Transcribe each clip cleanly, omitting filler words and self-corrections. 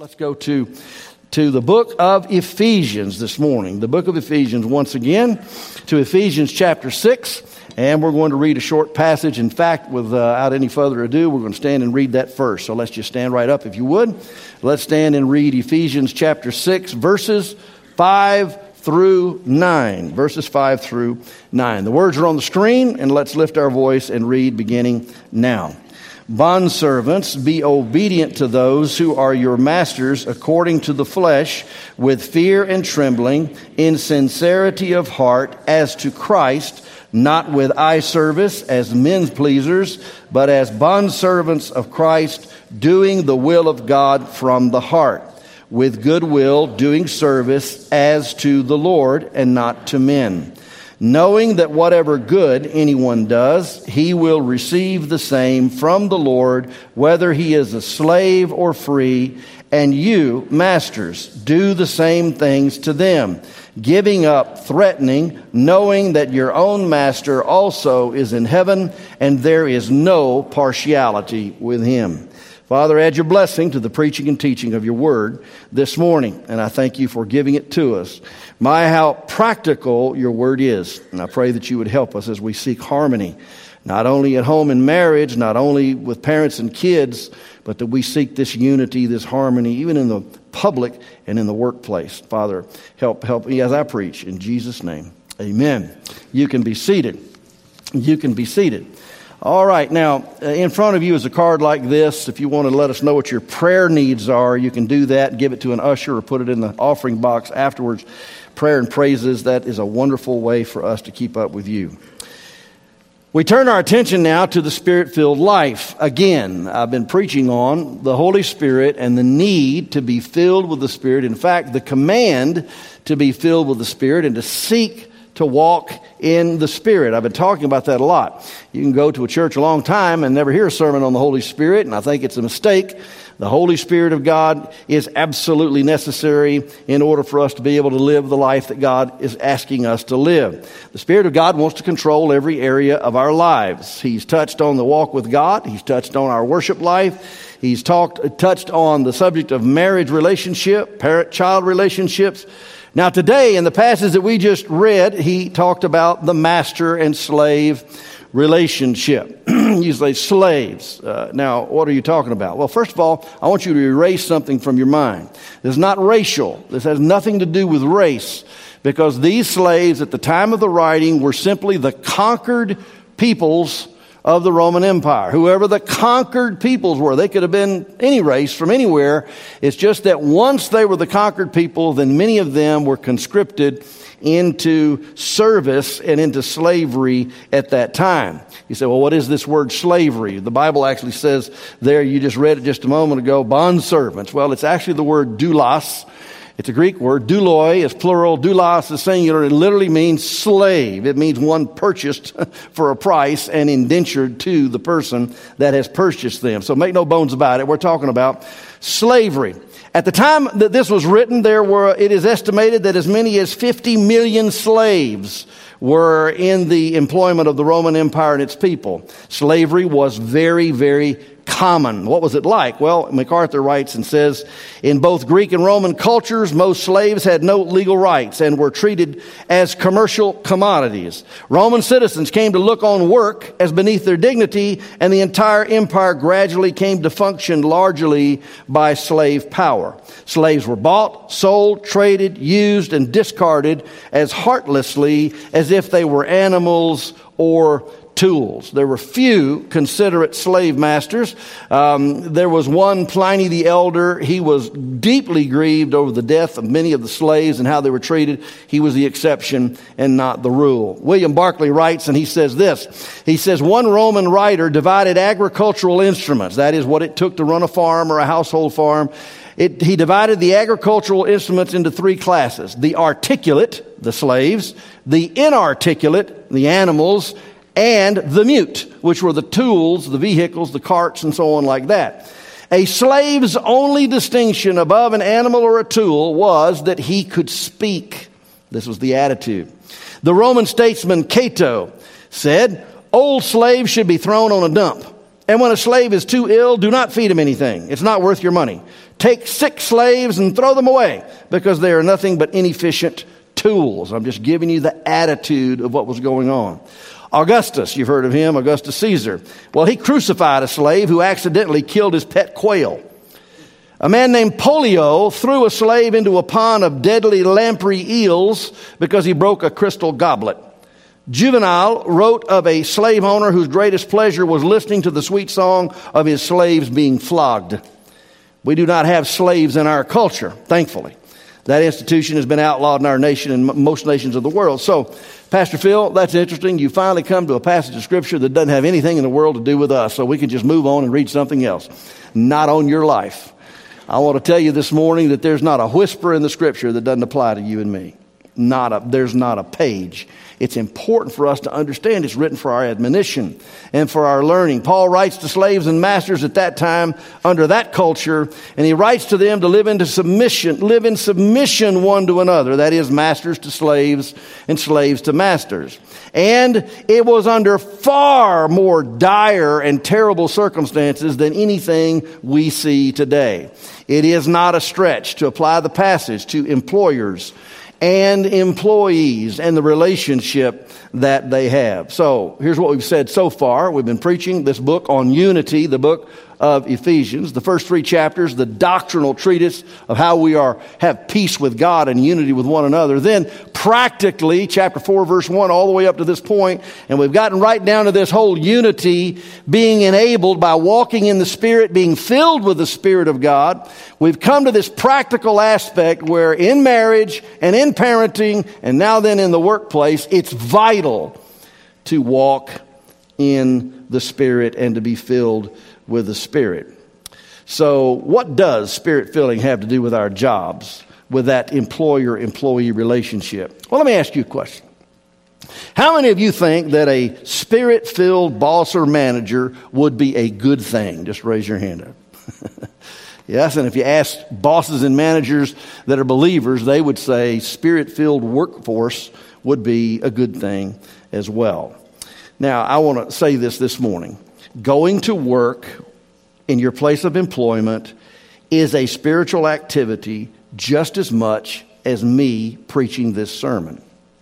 Let's go to the book of Ephesians this morning. The book of Ephesians once again, to Ephesians chapter 6. And we're going to read a short passage. In fact, without any further ado, we're going to stand and read that first. So let's just stand right up if you would. Let's stand and read Ephesians chapter 6, verses 5 through 9. Verses 5 through 9. The words are on the screen, and let's lift our voice and read beginning now. Bondservants, be obedient to those who are your masters according to the flesh, with fear and trembling, in sincerity of heart, as to Christ, not with eye service as men's pleasers, but as bondservants of Christ, doing the will of God from the heart, with good will, doing service as to the Lord and not to men, knowing that whatever good anyone does, he will receive the same from the Lord, whether he is a slave or free. And you, masters, do the same things to them, giving up threatening, knowing that your own master also is in heaven, and there is no partiality with him. Father, add your blessing to the preaching and teaching of your word this morning, and I thank you for giving it to us. My, how practical your word is, and I pray that you would help us as we seek harmony, not only at home in marriage, not only with parents and kids, but that we seek this unity, this harmony, even in the public and in the workplace. Father, help me as I preach. In Jesus' name, amen. You can be seated. You can be seated. All right, now, in front of you is a card like this. If you want to let us know what your prayer needs are, you can do that, give it to an usher or put it in the offering box afterwards. Prayer and praises, that is a wonderful way for us to keep up with you. We turn our attention now to the Spirit-filled life. Again, I've been preaching on the Holy Spirit and the need to be filled with the Spirit. In fact, the command to be filled with the Spirit and to seek to walk in the Spirit. I've been talking about that a lot. You can go to a church a long time and never hear a sermon on the Holy Spirit, and I think it's a mistake. The Holy Spirit of God is absolutely necessary in order for us to be able to live the life that God is asking us to live. The Spirit of God wants to control every area of our lives. He's touched on the walk with God. He's touched on our worship life. He's touched on the subject of marriage relationship, parent-child relationships. Now today, in the passage that we just read, he talked about the master and slave relationship. You say slaves. Now, what are you talking about? Well, first of all, I want you to erase something from your mind. This is not racial. This has nothing to do with race, because these slaves at the time of the writing were simply the conquered peoples of the Roman Empire. Whoever the conquered peoples were, they could have been any race from anywhere. It's just that once they were the conquered people, then many of them were conscripted into service and into slavery at that time. You say, well, what is this word slavery? The Bible actually says there, you just read it just a moment ago, bondservants. Well, it's actually the word doulos. It's a Greek word. Douloi is plural. Doulos is singular. It literally means slave. It means one purchased for a price and indentured to the person that has purchased them. So make no bones about it. We're talking about slavery. At the time that this was written, it is estimated that as many as 50 million slaves were in the employment of the Roman Empire and its people. Slavery was very, very common. What was it like? Well, MacArthur writes and says, in both Greek and Roman cultures, most slaves had no legal rights and were treated as commercial commodities. Roman citizens came to look on work as beneath their dignity, and the entire empire gradually came to function largely by slave power. Slaves were bought, sold, traded, used, and discarded as heartlessly as if they were animals or tools. There were few considerate slave masters. There was one, Pliny the Elder. He was deeply grieved over the death of many of the slaves and how they were treated. He was the exception and not the rule. William Barclay writes, and he says this. He says, one Roman writer divided agricultural instruments, that is what it took to run a farm or a household farm. He divided the agricultural instruments into three classes: the articulate, the slaves; the inarticulate, the animals; and the mute, which were the tools, the vehicles, the carts, and so on like that. A slave's only distinction above an animal or a tool was that he could speak. This was the attitude. The Roman statesman Cato said, old slaves should be thrown on a dump. And when a slave is too ill, do not feed him anything. It's not worth your money. take sick slaves and throw them away because they are nothing but inefficient tools. I'm just giving you the attitude of what was going on. Augustus, you've heard of him, Augustus Caesar. Well, he crucified a slave who accidentally killed his pet quail. A man named Polio threw a slave into a pond of deadly lamprey eels because he broke a crystal goblet. Juvenal wrote of a slave owner whose greatest pleasure was listening to the sweet song of his slaves being flogged. We do not have slaves in our culture, thankfully. That institution has been outlawed in our nation and most nations of the world. So, Pastor Phil, that's interesting. You finally come to a passage of Scripture that doesn't have anything in the world to do with us, so we can just move on and read something else. Not on your life. I want to tell you this morning that there's not a whisper in the Scripture that doesn't apply to you and me. There's not a page. It's important for us to understand it's written for our admonition and for our learning. Paul writes to slaves and masters at that time under that culture, and he writes to them to live in submission one to another. That is, masters to slaves and slaves to masters. And it was under far more dire and terrible circumstances than anything we see today. It is not a stretch to apply the passage to employers and employees and the relationship that they have. So here's what we've said so far. We've been preaching this book on unity, the book of Ephesians. The first 3 chapters, the doctrinal treatise of how we have peace with God and unity with one another. Then practically, chapter 4, verse 1, all the way up to this point, and we've gotten right down to this whole unity being enabled by walking in the Spirit, being filled with the Spirit of God. We've come to this practical aspect where in marriage and in parenting and now then in the workplace, it's vital to walk in the Spirit and to be filled with the Spirit. So what does Spirit filling have to do with our jobs, with that employer-employee relationship? Well, let me ask you a question. How many of you think that a Spirit-filled boss or manager would be a good thing? Just raise your hand up. Yes, and if you ask bosses and managers that are believers, they would say Spirit-filled workforce would be a good thing as well. Now, I want to say this morning. Going to work in your place of employment is a spiritual activity just as much as me preaching this sermon.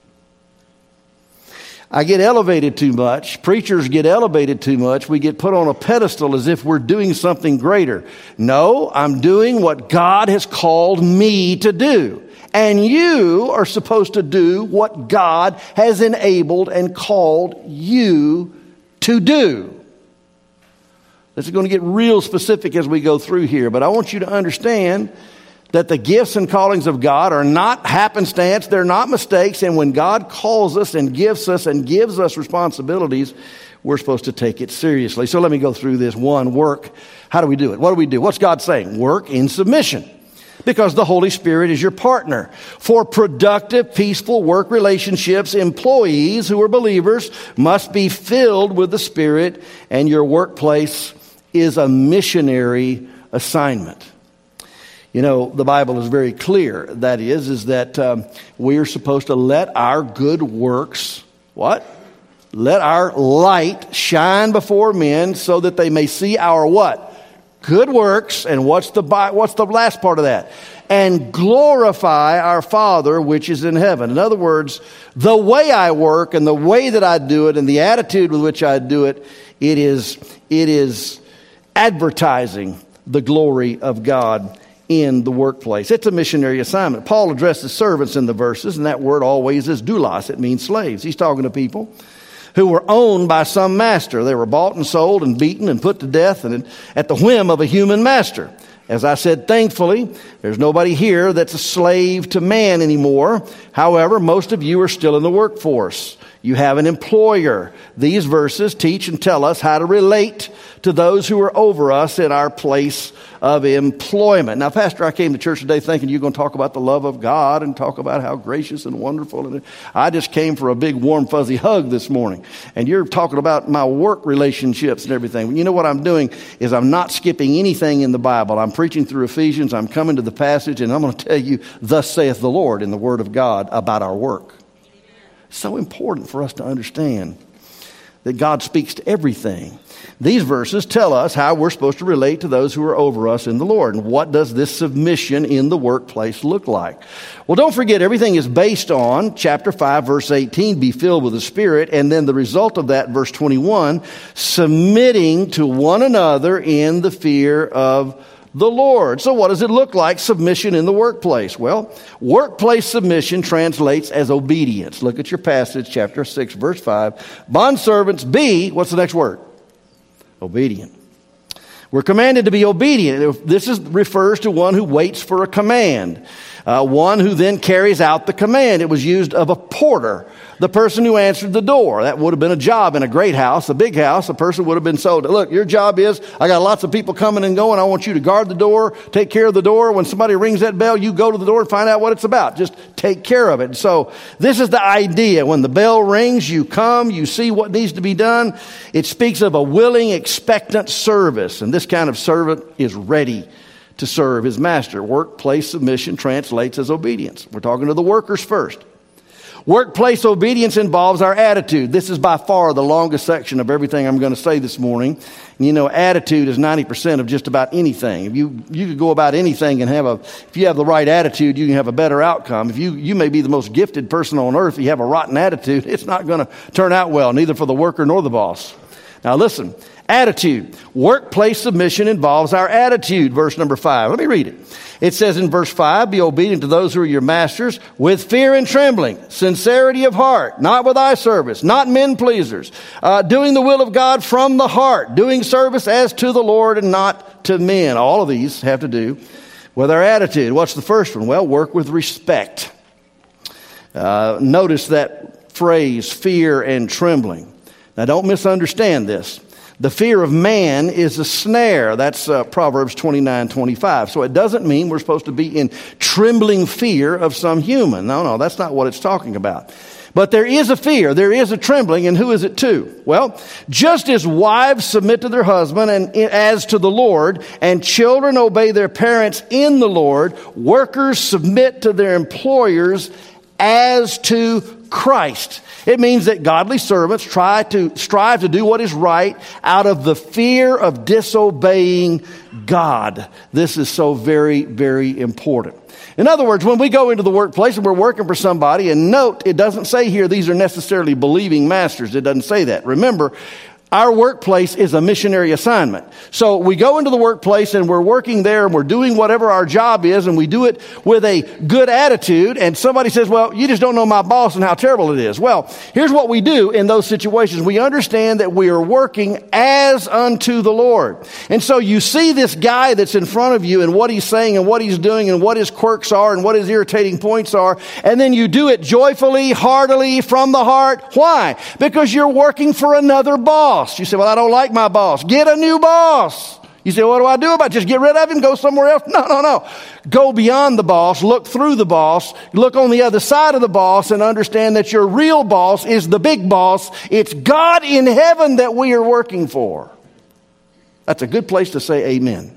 I get elevated too much. Preachers get elevated too much. We get put on a pedestal as if we're doing something greater. No, I'm doing what God has called me to do. And you are supposed to do what God has enabled and called you to do. This is going to get real specific as we go through here, but I want you to understand that the gifts and callings of God are not happenstance, they're not mistakes, and when God calls us and gives us responsibilities, we're supposed to take it seriously. So let me go through this. 1, work. How do we do it? What do we do? What's God saying? Work in submission. Because the Holy Spirit is your partner. For productive, peaceful work relationships, employees who are believers must be filled with the Spirit, and your workplace is a missionary assignment. You know, the Bible is very clear. That is that we are supposed to let our good works, what? Let our light shine before men so that they may see our what? Good works. And what's the last part of that? And glorify our Father which is in heaven. In other words, the way I work and the way that I do it and the attitude with which I do it, it is advertising the glory of God in the workplace. It's a missionary assignment. Paul addresses servants in the verses, and that word always is doulos. It means slaves. He's talking to people who were owned by some master. They were bought and sold and beaten and put to death and at the whim of a human master. As I said, thankfully, there's nobody here that's a slave to man anymore. However, most of you are still in the workforce. You have an employer. These verses teach and tell us how to relate to those who are over us in our place of employment. Now, Pastor, I came to church today thinking you're going to talk about the love of God and talk about how gracious and wonderful. And I just came for a big, warm, fuzzy hug this morning. And you're talking about my work relationships and everything. You know what I'm doing is I'm not skipping anything in the Bible. I'm preaching through Ephesians. I'm coming to the passage, and I'm going to tell you, thus saith the Lord in the Word of God about our work. So important for us to understand that God speaks to everything. These verses tell us how we're supposed to relate to those who are over us in the Lord. And what does this submission in the workplace look like? Well, don't forget, everything is based on chapter 5, verse 18, be filled with the Spirit. And then the result of that, verse 21, submitting to one another in the fear of the Lord. So what does it look like, submission in the workplace? Well, workplace submission translates as obedience. Look at your passage, chapter 6, verse 5. Bondservants, be, what's the next word? Obedient. We're commanded to be obedient. This refers to one who waits for a command. One who then carries out the command. It was used of a porter, the person who answered the door. That would have been a job in a great house, a big house. A person would have been told, look, your job is, I got lots of people coming and going. I want you to guard the door, take care of the door. When somebody rings that bell, you go to the door and find out what it's about. Just take care of it. So this is the idea. When the bell rings, you come, you see what needs to be done. It speaks of a willing, expectant service. And this kind of servant is ready to serve his master. Workplace submission translates as obedience. We're talking to the workers first. Workplace obedience involves our attitude. This is by far the longest section of everything I'm going to say this morning. And you know, attitude is 90% of just about anything. If you could go about anything and if you have the right attitude, you can have a better outcome. If you may be the most gifted person on earth, if you have a rotten attitude, it's not going to turn out well, neither for the worker nor the boss. Now listen, attitude. Workplace submission involves our attitude. Verse number 5. Let me read it. It says in verse 5, be obedient to those who are your masters with fear and trembling, sincerity of heart, not with eye service, not men pleasers, doing the will of God from the heart, doing service as to the Lord and not to men. All of these have to do with our attitude. What's the first one? Well, work with respect. Notice that phrase, fear and trembling. Now, don't misunderstand this. The fear of man is a snare. That's Proverbs 29:25. So it doesn't mean we're supposed to be in trembling fear of some human. No, that's not what it's talking about. But there is a fear, there is a trembling, and who is it to? Well, just as wives submit to their husband and as to the Lord, and children obey their parents in the Lord, workers submit to their employers as to Christ. It means that godly servants strive to do what is right out of the fear of disobeying God. This is so very, very important. In other words, when we go into the workplace and we're working for somebody, and note, it doesn't say here these are necessarily believing masters. It doesn't say that. Remember, our workplace is a missionary assignment. So we go into the workplace and we're working there and we're doing whatever our job is, and we do it with a good attitude. And somebody says, well, you just don't know my boss and how terrible it is. Well, here's what we do in those situations. We understand that we are working as unto the Lord. And so you see this guy that's in front of you and what he's saying and what he's doing and what his quirks are and what his irritating points are. And then you do it joyfully, heartily, from the heart. Why? Because you're working for another boss. You say, well, I don't like my boss. Get a new boss. You say, what do I do about it? Just get rid of him, go somewhere else? No. Go beyond the boss, look through the boss, look on the other side of the boss, and understand that your real boss is the big boss. It's God in heaven that we are working for. That's a good place to say amen.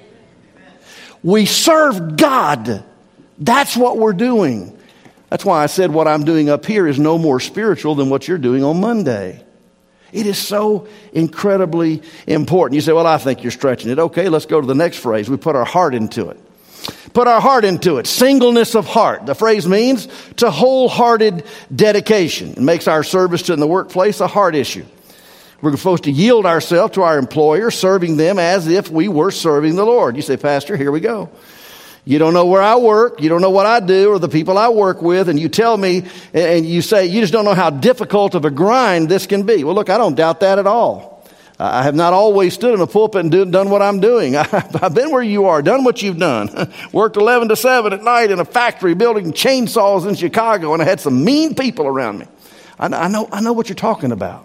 We serve God. That's what we're doing. That's why I said what I'm doing up here is no more spiritual than what you're doing on Monday. It is so incredibly important. You say, well, I think you're stretching it. Okay, let's go to the next phrase. We put our heart into it. Put our heart into it. Singleness of heart. The phrase means to wholehearted dedication. It makes our service in the workplace a heart issue. We're supposed to yield ourselves to our employer, serving them as if we were serving the Lord. You say, Pastor, here we go. You don't know where I work. You don't know what I do or the people I work with. And you tell me and you say, you just don't know how difficult of a grind this can be. Well, look, I don't doubt that at all. I have not always stood in a pulpit and done what I'm doing. I've been where you are, done what you've done. Worked 11 to 7 at night in a factory building chainsaws in Chicago, and I had some mean people around me. I know what you're talking about.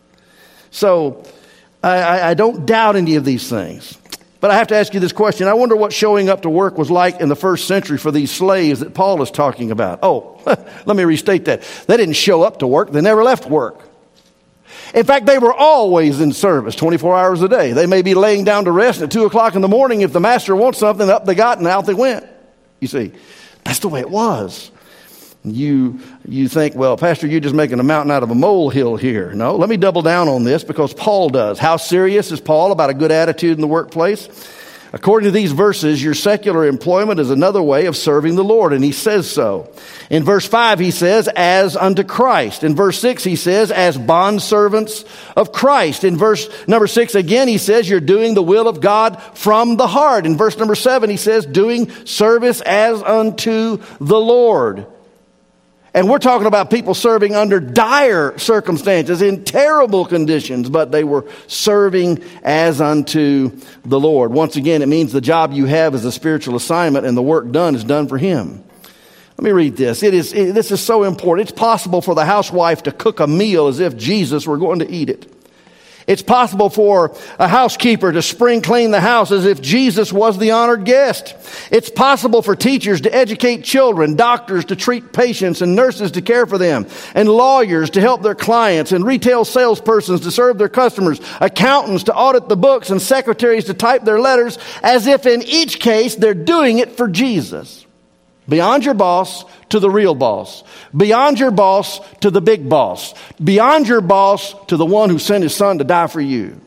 So I don't doubt any of these things. But I have to ask you this question. I wonder what showing up to work was like in the first century for these slaves that Paul is talking about. Oh, let me restate that. They didn't show up to work. They never left work. In fact, they were always in service 24 hours a day. They may be laying down to rest at 2 o'clock in the morning. If the master wants something, up they got and out they went. You see, that's the way it was. You think, well, Pastor, you're just making a mountain out of a molehill here. No, let me double down on this because Paul does. How serious is Paul about a good attitude in the workplace? According to these verses, your secular employment is another way of serving the Lord, and he says so. In verse 5, he says, as unto Christ. In verse 6, he says, as bondservants of Christ. In verse number 6, again, he says, you're doing the will of God from the heart. In verse number 7, he says, doing service as unto the Lord. And we're talking about people serving under dire circumstances, in terrible conditions, but they were serving as unto the Lord. Once again, it means the job you have is a spiritual assignment and the work done is done for Him. Let me read this. This is so important. It's possible for the housewife to cook a meal as if Jesus were going to eat it. It's possible for a housekeeper to spring clean the house as if Jesus was the honored guest. It's possible for teachers to educate children, doctors to treat patients, and nurses to care for them, and lawyers to help their clients, and retail salespersons to serve their customers, accountants to audit the books, and secretaries to type their letters, as if in each case they're doing it for Jesus. Beyond your boss to the real boss. Beyond your boss to the big boss. Beyond your boss to the one who sent his son to die for you.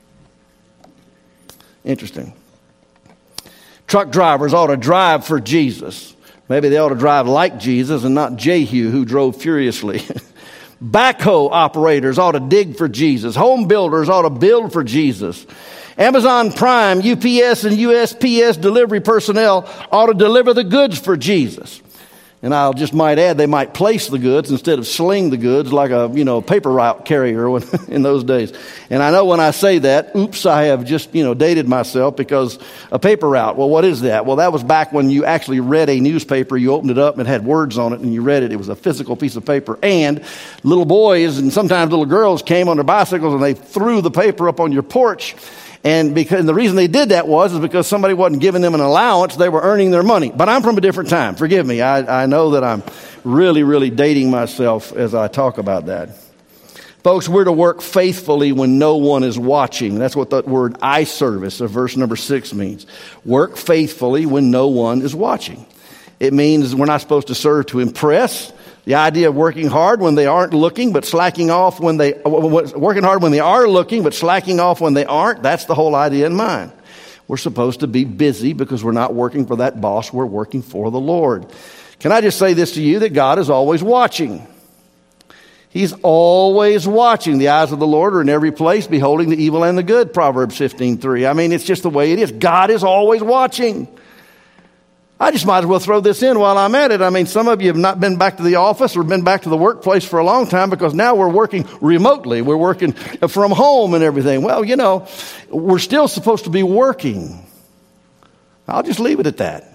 Interesting. Truck drivers ought to drive for Jesus. Maybe they ought to drive like Jesus and not Jehu, who drove furiously. Backhoe operators ought to dig for Jesus. Home builders ought to build for Jesus. Amazon Prime, UPS, and USPS delivery personnel ought to deliver the goods for Jesus. And I just might add, they might place the goods instead of sling the goods like a paper route carrier in those days. And I know when I say that, oops, I have just dated myself, because a paper route. Well, what is that? Well, that was back when you actually read a newspaper. You opened it up and it had words on it, and you read it. It was a physical piece of paper. And little boys and sometimes little girls came on their bicycles and they threw the paper up on your porch. And the reason they did that is because somebody wasn't giving them an allowance. They were earning their money. But I'm from a different time. Forgive me. I know that I'm really, really dating myself as I talk about that. Folks, we're to work faithfully when no one is watching. That's what that word eye service of verse number 6 means. Work faithfully when no one is watching. It means we're not supposed to serve to impress. The idea of working hard when they aren't looking, but slacking off working hard when they are looking, but slacking off when they aren't, that's the whole idea in mind. We're supposed to be busy because we're not working for that boss, we're working for the Lord. Can I just say this to you, that God is always watching. He's always watching. The eyes of the Lord are in every place, beholding the evil and the good, Proverbs 15:3. I mean, it's just the way it is. God is always watching. I just might as well throw this in while I'm at it. I mean, some of you have not been back to the office or been back to the workplace for a long time because now we're working remotely. We're working from home and everything. Well, we're still supposed to be working. I'll just leave it at that.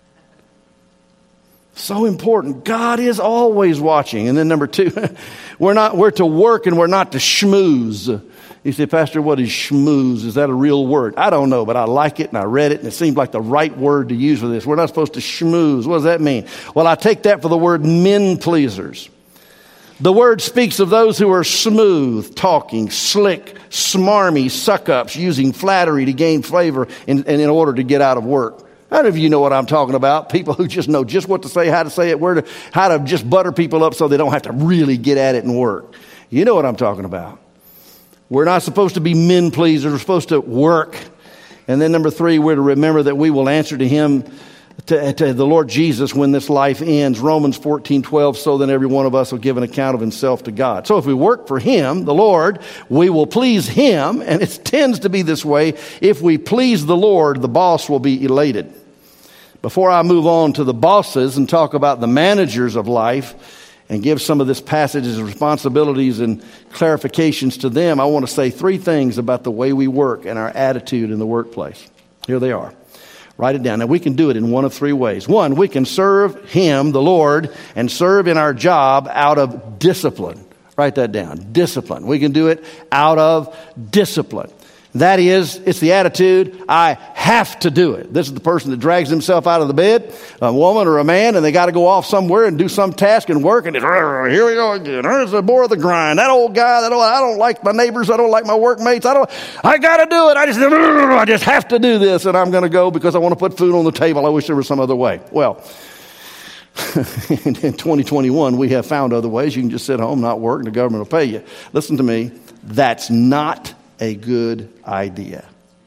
So important. God is always watching. And then number 2, we're to work and we're not to schmooze. You say, Pastor, what is schmooze? Is that a real word? I don't know, but I like it and I read it and it seemed like the right word to use for this. We're not supposed to schmooze. What does that mean? Well, I take that for the word men pleasers. The word speaks of those who are smooth talking, slick, smarmy, suck-ups, using flattery to gain favor in order to get out of work. How many of you know what I'm talking about? People who just know just what to say, how to say it, how to just butter people up so they don't have to really get at it and work. You know what I'm talking about. We're not supposed to be men pleasers. We're supposed to work. And then number 3, we're to remember that we will answer to Him, to the Lord Jesus, when this life ends. Romans 14:12, so then every one of us will give an account of himself to God. So if we work for Him, the Lord, we will please Him. And it tends to be this way. If we please the Lord, the boss will be elated. Before I move on to the bosses and talk about the managers of life, and give some of this passage's responsibilities and clarifications to them, I want to say 3 things about the way we work and our attitude in the workplace. Here they are. Write it down. Now, we can do it in one of 3 ways. 1, we can serve Him, the Lord, and serve in our job out of discipline. Write that down. Discipline. We can do it out of discipline. That is, it's the attitude, I have to do it. This is the person that drags himself out of the bed, a woman or a man, and they got to go off somewhere and do some task and work, and it's, here we go again. There's the more of the grind. That old guy, I don't like my neighbors, I don't like my workmates, I got to do it. I just have to do this, and I'm going to go because I want to put food on the table. I wish there was some other way. Well, in 2021, we have found other ways. You can just sit home, not work, and the government will pay you. Listen to me. That's not a good idea.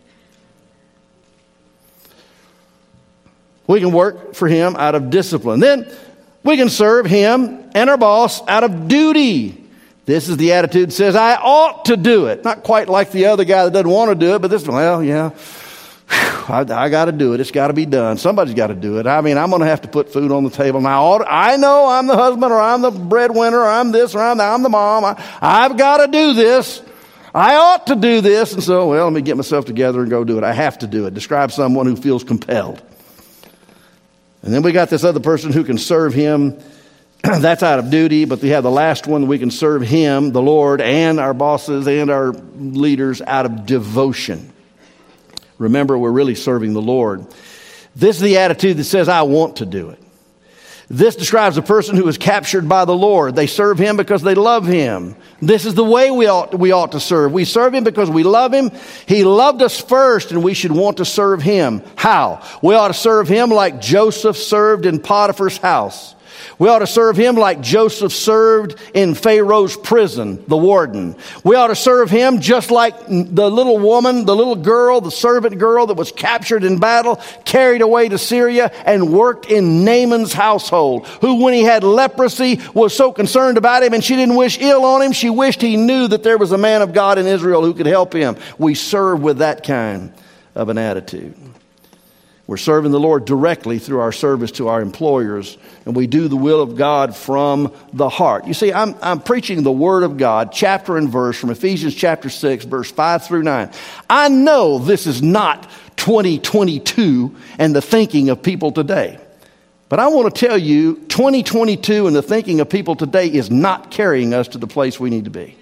We can work for him out of discipline. Then we can serve him and our boss out of duty. This is the attitude that says, I ought to do it. Not quite like the other guy that doesn't want to do it, but this, well, yeah, I got to do it. It's got to be done. Somebody's got to do it. I mean, I'm going to have to put food on the table. Now, I know I'm the husband, or I'm the breadwinner, or I'm this, or I'm the mom. I've got to do this. I ought to do this. And so, well, let me get myself together and go do it. I have to do it. Describe someone who feels compelled. And then we got this other person who can serve him. That's out of duty. But we have the last one. We can serve him, the Lord, and our bosses and our leaders out of devotion. Remember, we're really serving the Lord. This is the attitude that says, I want to do it. This describes a person who is captured by the Lord. They serve him because they love him. This is the way we ought to serve. We serve him because we love him. He loved us first, and we should want to serve him. How? We ought to serve him like Joseph served in Potiphar's house. We ought to serve him like Joseph served in Pharaoh's prison, the warden. We ought to serve him just like the little woman, the little girl, the servant girl that was captured in battle, carried away to Syria, and worked in Naaman's household, who when he had leprosy was so concerned about him, and she didn't wish ill on him. She wished he knew that there was a man of God in Israel who could help him. We serve with that kind of an attitude. We're serving the Lord directly through our service to our employers, and we do the will of God from the heart. You see, I'm preaching the Word of God, chapter and verse, from Ephesians chapter 6, verse 5 through 9. I know this is not 2022 and the thinking of people today. But I want to tell you, 2022 and the thinking of people today is not carrying us to the place we need to be.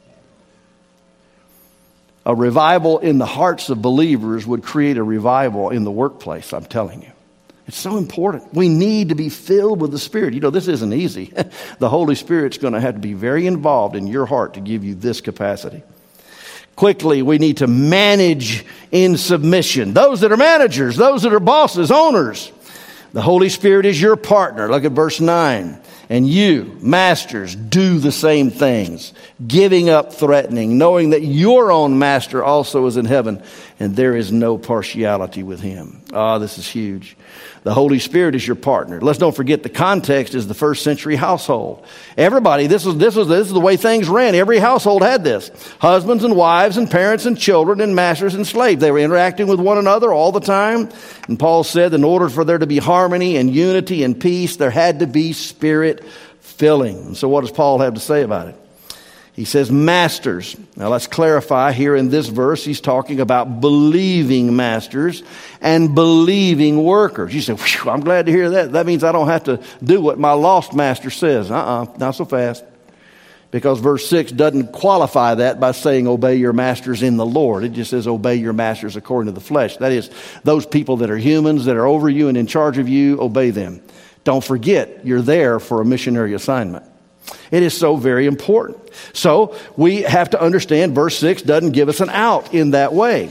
A revival in the hearts of believers would create a revival in the workplace, I'm telling you. It's so important. We need to be filled with the Spirit. You know, this isn't easy. The Holy Spirit's going to have to be very involved in your heart to give you this capacity. Quickly, we need to manage in submission. Those that are managers, those that are bosses, owners. The Holy Spirit is your partner. Look at verse 9. And you, masters, do the same things, giving up threatening, knowing that your own master also is in heaven, and there is no partiality with him. This is huge. The Holy Spirit is your partner. Let's don't forget the context is the first century household. Everybody, this is the way things ran. Every household had this. Husbands and wives and parents and children and masters and slaves. They were interacting with one another all the time. And Paul said in order for there to be harmony and unity and peace, there had to be Spirit filling. And so what does Paul have to say about it? He says, masters. Now let's clarify here in this verse, he's talking about believing masters and believing workers. You say, I'm glad to hear that. That means I don't have to do what my lost master says. Not so fast. Because verse 6 doesn't qualify that by saying obey your masters in the Lord. It just says obey your masters according to the flesh. That is, those people that are humans, that are over you and in charge of you, obey them. Don't forget, you're there for a missionary assignment. It is so very important. So we have to understand verse 6 doesn't give us an out in that way.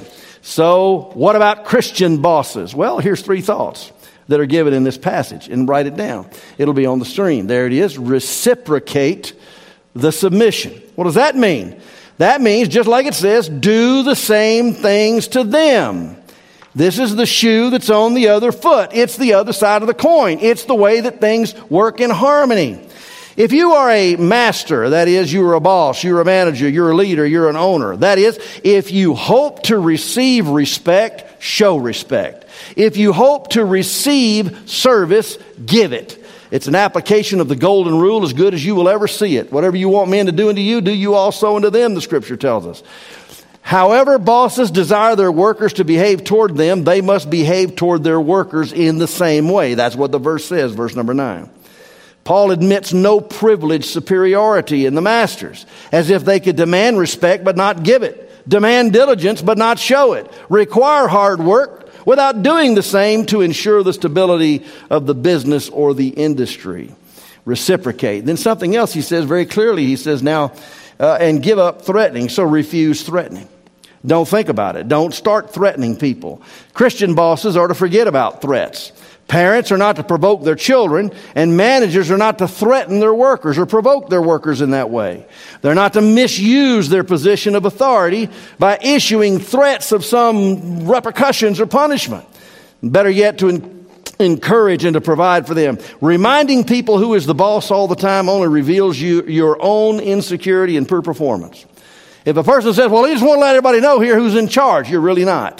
So what about Christian bosses? Well, here's 3 thoughts that are given in this passage, and write it down. It'll be on the screen. There it is. Reciprocate the submission. What does that mean? That means, just like it says, do the same things to them. This is the shoe that's on the other foot. It's the other side of the coin. It's the way that things work in harmony. If you are a master, that is, you're a boss, you're a manager, you're a leader, you're an owner. That is, if you hope to receive respect, show respect. If you hope to receive service, give it. It's an application of the golden rule as good as you will ever see it. Whatever you want men to do unto you, do you also unto them, the Scripture tells us. However, bosses desire their workers to behave toward them, they must behave toward their workers in the same way. That's what the verse says, verse number 9. Paul admits no privileged superiority in the masters, as if they could demand respect but not give it, demand diligence but not show it, require hard work without doing the same to ensure the stability of the business or the industry. Reciprocate. Then something else he says very clearly. He says now, and give up threatening, so refuse threatening. Don't think about it. Don't start threatening people. Christian bosses are to forget about threats. Parents are not to provoke their children, and managers are not to threaten their workers or provoke their workers in that way. They're not to misuse their position of authority by issuing threats of some repercussions or punishment. Better yet, to encourage and to provide for them. Reminding people who is the boss all the time only reveals your own insecurity and poor performance. If a person says, well, I just want to let everybody know here who's in charge, you're really not.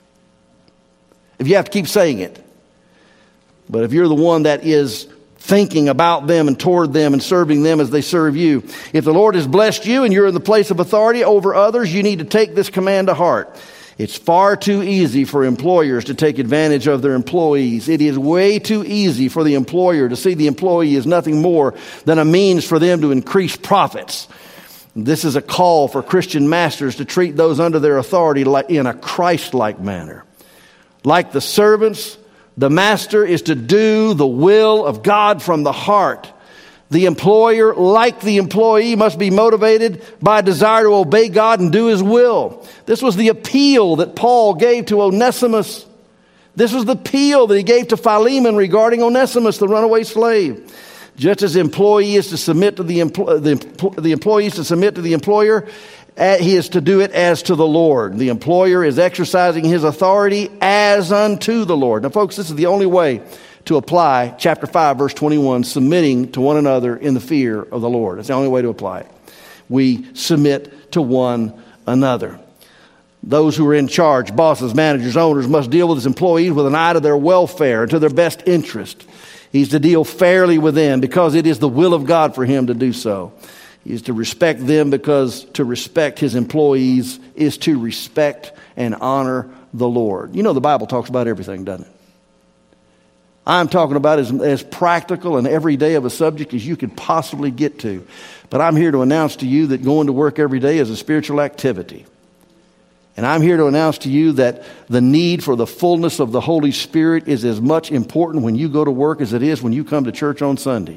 If you have to keep saying it. But if you're the one that is thinking about them and toward them and serving them as they serve you, if the Lord has blessed you and you're in the place of authority over others, you need to take this command to heart. It's far too easy for employers to take advantage of their employees. It is way too easy for the employer to see the employee as nothing more than a means for them to increase profits. This is a call for Christian masters to treat those under their authority in a Christ-like manner. Like the servants, the master is to do the will of God from the heart. The employer, like the employee, must be motivated by a desire to obey God and do His will. This was the appeal that Paul gave to Onesimus. This was the appeal that he gave to Philemon regarding Onesimus, the runaway slave. Just as the employee is to submit to the employee is to submit to the employer, he is to do it as to the Lord. The employer is exercising his authority as unto the Lord. Now, folks, this is the only way to apply chapter 5, verse 21, submitting to one another in the fear of the Lord. It's the only way to apply it. We submit to one another. Those who are in charge, bosses, managers, owners, must deal with his employees with an eye to their welfare and to their best interest. He's to deal fairly with them because it is the will of God for him to do so. He is to respect them because to respect his employees is to respect and honor the Lord. You know the Bible talks about everything, doesn't it? I'm talking about as practical and everyday of a subject as you could possibly get to. But I'm here to announce to you that going to work every day is a spiritual activity. And I'm here to announce to you that the need for the fullness of the Holy Spirit is as much important when you go to work as it is when you come to church on Sunday.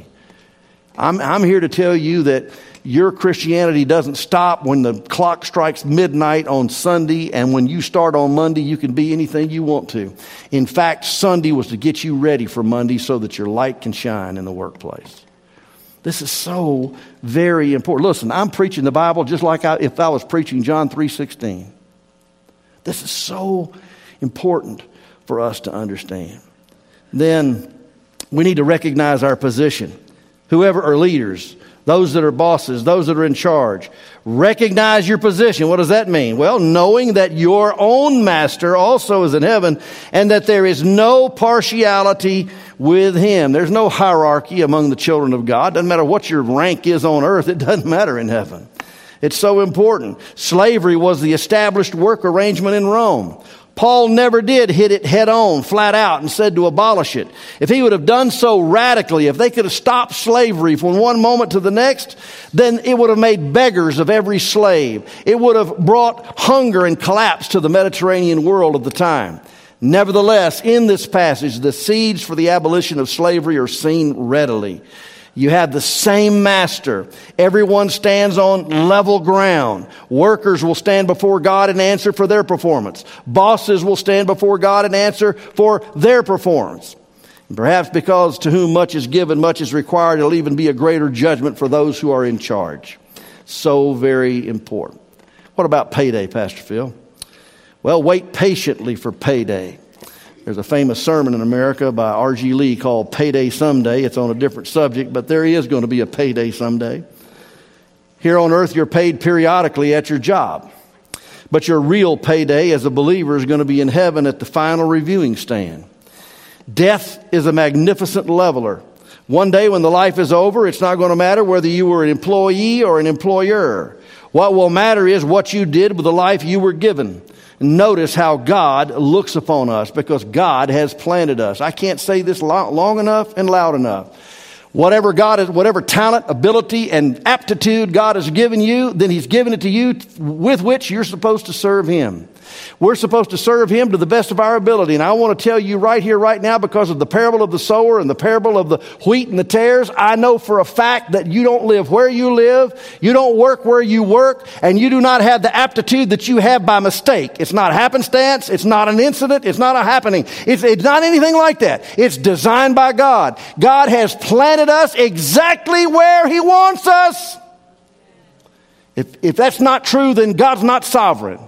I'm here to tell you that your Christianity doesn't stop when the clock strikes midnight on Sunday, and when you start on Monday, you can be anything you want to. In fact, Sunday was to get you ready for Monday so that your light can shine in the workplace. This is so very important. Listen, I'm preaching the Bible just like if I was preaching John 3:16. This is so important for us to understand. Then we need to recognize our position. Whoever are leaders, those that are bosses, those that are in charge, recognize your position. What does that mean? Well, knowing that your own master also is in heaven and that there is no partiality with him. There's no hierarchy among the children of God. Doesn't matter what your rank is on earth. It doesn't matter in heaven. It's so important. Slavery was the established work arrangement in Rome. Paul never did hit it head on, flat out, and said to abolish it. If he would have done so radically, if they could have stopped slavery from one moment to the next, then it would have made beggars of every slave. It would have brought hunger and collapse to the Mediterranean world of the time. Nevertheless, in this passage, the seeds for the abolition of slavery are seen readily. You have the same master. Everyone stands on level ground. Workers will stand before God and answer for their performance. Bosses will stand before God and answer for their performance. And perhaps because to whom much is given, much is required, it'll even be a greater judgment for those who are in charge. So very important. What about payday, Pastor Phil? Well, wait patiently for payday. There's a famous sermon in America by R.G. Lee called Payday Someday. It's on a different subject, but there is going to be a payday someday. Here on earth, you're paid periodically at your job. But your real payday as a believer is going to be in heaven at the final reviewing stand. Death is a magnificent leveler. One day when the life is over, it's not going to matter whether you were an employee or an employer. What will matter is what you did with the life you were given. Notice how God looks upon us because God has planted us. I can't say this long enough and loud enough. Whatever talent, ability, and aptitude God has given you, then He's given it to you with which you're supposed to serve Him. We're supposed to serve Him to the best of our ability. And I want to tell you right here, right now, because of the parable of the sower and the parable of the wheat and the tares, I know for a fact that you don't live where you live, you don't work where you work, and you do not have the aptitude that you have by mistake. It's not happenstance. It's not an incident. It's not a happening. It's not anything like that. It's designed by God. God has planted us exactly where He wants us. If that's not true, then God's not sovereign.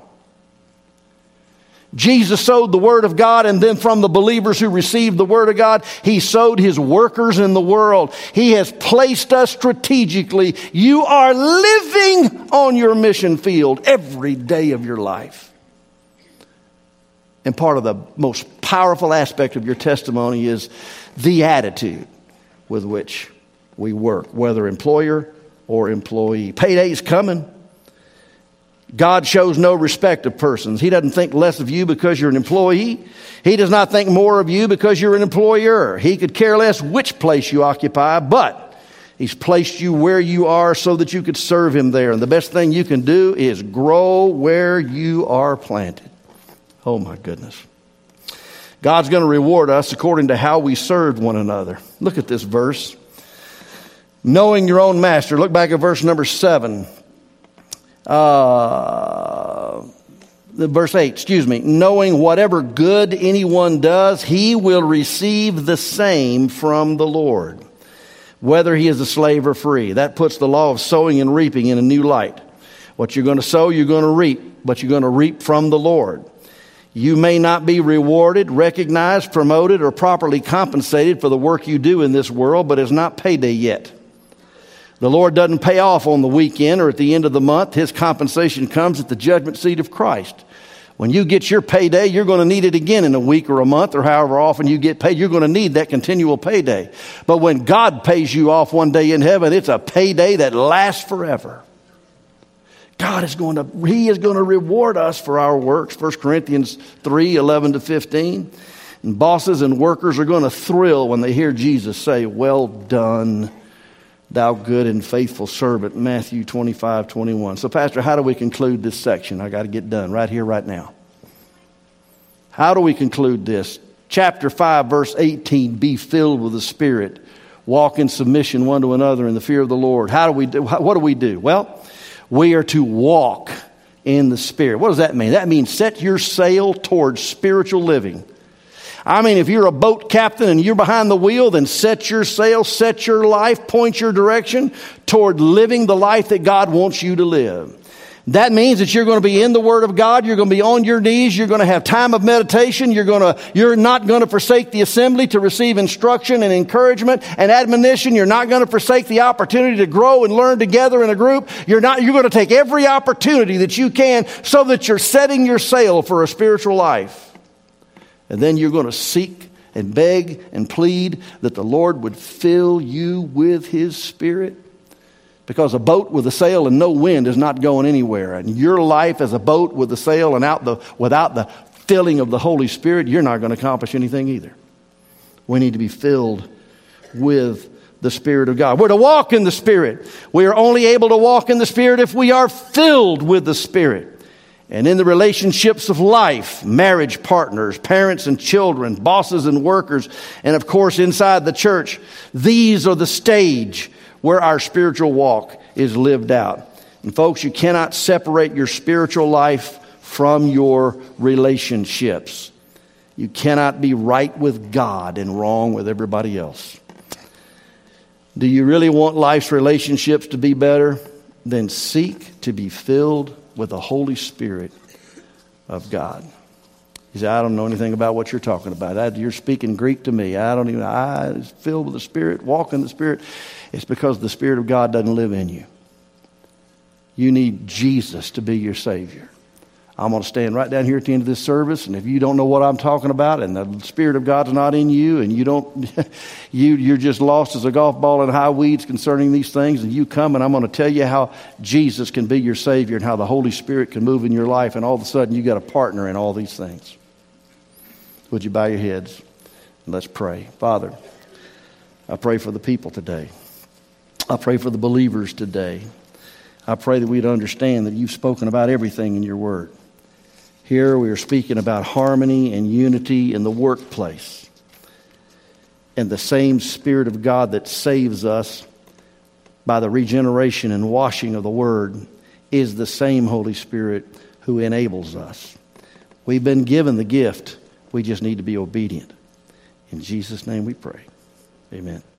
Jesus sowed the Word of God, and then from the believers who received the Word of God, He sowed His workers in the world. He has placed us strategically. You are living on your mission field every day of your life. And part of the most powerful aspect of your testimony is the attitude with which we work, whether employer or employee. Payday's coming. God shows no respect of persons. He doesn't think less of you because you're an employee. He does not think more of you because you're an employer. He could care less which place you occupy, but He's placed you where you are so that you could serve Him there. And the best thing you can do is grow where you are planted. Oh my goodness. God's going to reward us according to how we served one another. Look at this verse. Knowing your own master. Look back at verse number 7. Verse 8, knowing whatever good anyone does, he will receive the same from the Lord, whether he is a slave or free. That puts the law of sowing and reaping in a new light. What you're going to sow, you're going to reap, but you're going to reap from the Lord. You may not be rewarded, recognized, promoted, or properly compensated for the work you do in this world, but it's not payday yet. The Lord doesn't pay off on the weekend or at the end of the month. His compensation comes at the judgment seat of Christ. When you get your payday, you're going to need it again in a week or a month or however often you get paid. You're going to need that continual payday. But when God pays you off one day in heaven, it's a payday that lasts forever. He is going to reward us for our works. 1 Corinthians 3:11-15. And bosses and workers are going to thrill when they hear Jesus say, "Well done, thou good and faithful servant," Matthew 25:21. So, Pastor, how do we conclude this section? I got to get done right here, right now. How do we conclude this? Chapter 5, verse 18, be filled with the Spirit. Walk in submission one to another in the fear of the Lord. What do we do? Well, we are to walk in the Spirit. What does that mean? That means set your sail towards spiritual living. I mean, if you're a boat captain and you're behind the wheel, then set your sail, set your life, point your direction toward living the life that God wants you to live. That means that you're going to be in the Word of God. You're going to be on your knees. You're going to have time of meditation. You're not going to forsake the assembly to receive instruction and encouragement and admonition. You're not going to forsake the opportunity to grow and learn together in a group. You're going to take every opportunity that you can so that you're setting your sail for a spiritual life. And then you're going to seek and beg and plead that the Lord would fill you with His Spirit. Because a boat with a sail and no wind is not going anywhere. And your life as a boat with a sail and without the filling of the Holy Spirit, you're not going to accomplish anything either. We need to be filled with the Spirit of God. We're to walk in the Spirit. We are only able to walk in the Spirit if we are filled with the Spirit. And in the relationships of life, marriage partners, parents and children, bosses and workers, and of course inside the church, these are the stage where our spiritual walk is lived out. And folks, you cannot separate your spiritual life from your relationships. You cannot be right with God and wrong with everybody else. Do you really want life's relationships to be better? Then seek to be filled with the Holy Spirit of God. You say, I don't know anything about what you're talking about. You're speaking Greek to me. I filled with the Spirit, walk in the Spirit. It's because the Spirit of God doesn't live in you. You need Jesus to be your Savior. I'm going to stand right down here at the end of this service, and if you don't know what I'm talking about, and the Spirit of God's not in you, and you're just lost as a golf ball in high weeds concerning these things, and you come, and I'm going to tell you how Jesus can be your Savior and how the Holy Spirit can move in your life, and all of a sudden you got a partner in all these things. Would you bow your heads and let's pray. Father, I pray for the people today. I pray for the believers today. I pray that we'd understand that you've spoken about everything in your word. Here we are speaking about harmony and unity in the workplace. And the same Spirit of God that saves us by the regeneration and washing of the Word is the same Holy Spirit who enables us. We've been given the gift. We just need to be obedient. In Jesus' name we pray. Amen.